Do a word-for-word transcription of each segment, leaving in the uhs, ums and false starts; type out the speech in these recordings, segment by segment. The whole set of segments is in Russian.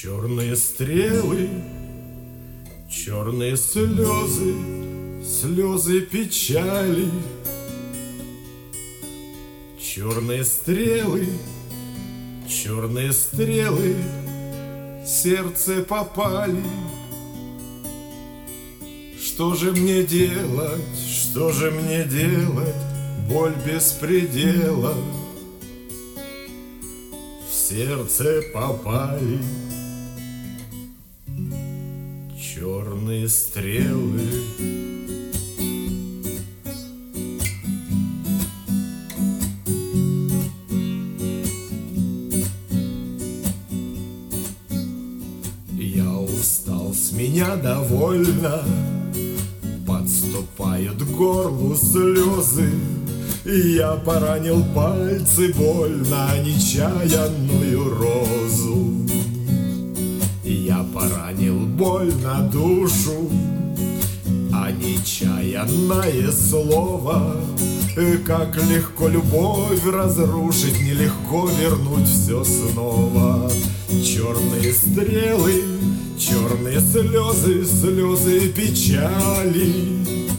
Черные стрелы, черные слезы, слезы печали. Черные стрелы, черные стрелы, сердце попали. Что же мне делать, что же мне делать, боль без предела в сердце попали. Черные стрелы. Я устал, с меня довольно, подступают к горлу слезы. Я поранил пальцы больно, нечаянную розу. Я поранил больно душу, а нечаянное слово. Как легко любовь разрушить, нелегко вернуть все снова. Черные стрелы, черные слезы, слезы печали.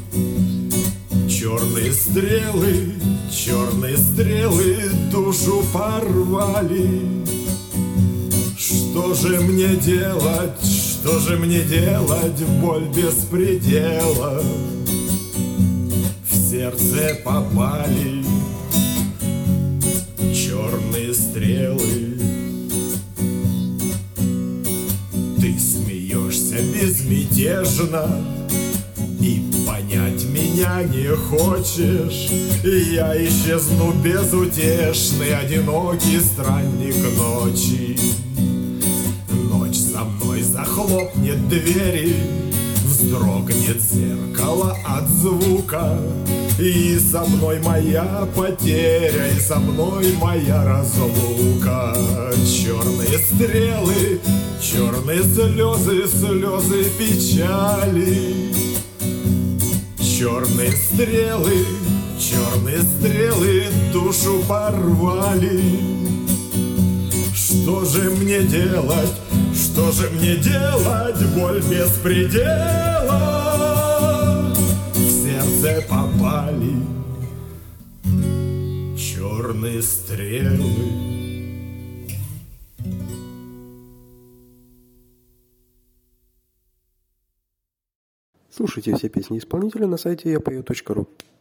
Черные стрелы, черные стрелы душу порвали. Что же мне делать, что же мне делать, боль без предела в сердце попали черные стрелы. Ты смеешься безмятежно и понять меня не хочешь. Я исчезну безутешный, одинокий странник ночи. Ночь со мной захлопнет двери, вздрогнет зеркало от звука. И со мной моя потеря, и со мной моя разлука. Черные стрелы, черные слезы, слезы печали. Черные стрелы, черные стрелы душу порвали. Что же мне делать, что же мне делать, боль без предела в сердце попали черные стрелы. Слушайте все песни исполнителя на сайте я пою точка ру.